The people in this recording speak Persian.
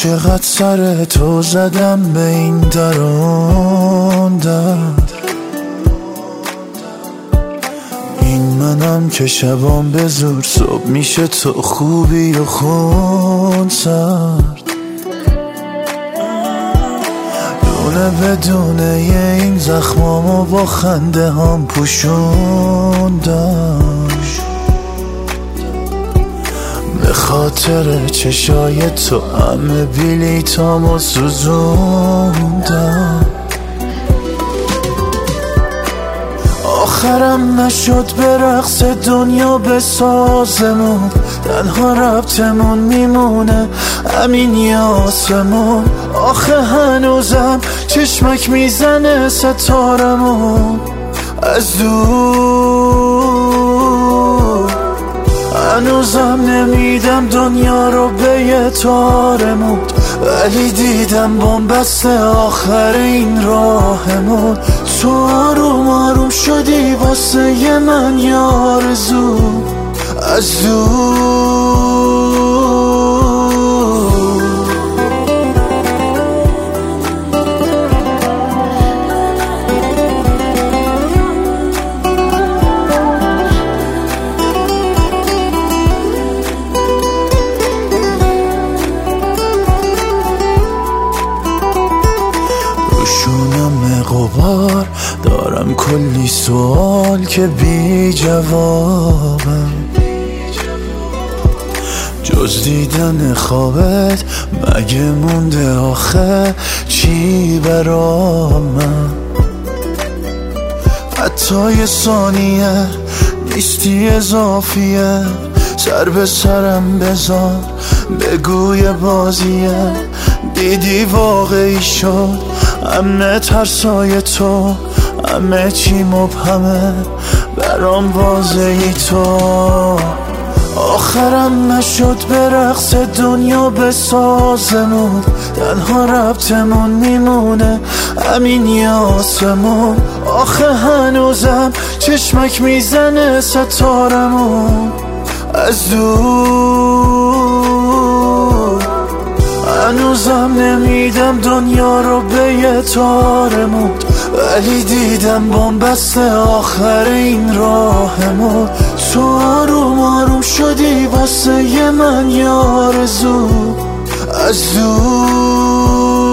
چقدر سر تو زدم به این درون در، این منم که شبام به زور صبح میشه تو خوبی و خون سرد، دونه بدونه این زخمامو با خنده هم پوشوندم، به خاطر چشای تو همه بلیطامو سوزوندم. آخرم نشد به رقص دنیا به سازمون، تنها ربطمون میمونه همین یه آسمون. آخه هنوزم چشمک میزنه ستارمون از دور، هنوزم نمیدم دنیا رو به یه تارمون، ولی دیدم بن‌بست آخر این راهمون. تو آروم آروم شدی واسه ی من یه آرزو از دور. روشونم غبار دارم کلی سوال که بی جوابم، جز دیدن خوابت مگه مونده آخه چی برامم؟ حتی یه ثانیه نیستی اضافیه، سر به سرم بذار بگوی بازیه. دیدی واقعی شد همه ترسای تو، همه چی مبهمه برام واضحی تو. آخرم نشد به رقص دنیا به سازمون، تنها ربطمون میمونه همین یه آسمون. آخه هنوزم چشمک میزنه ستارمون از دور، هنوزم نمیدم دنیا رو به یه تارمون، ولی دیدم بن‌بست آخر این راهمون. تو آروم آروم شدی واسه ی من یه آرزو از دور.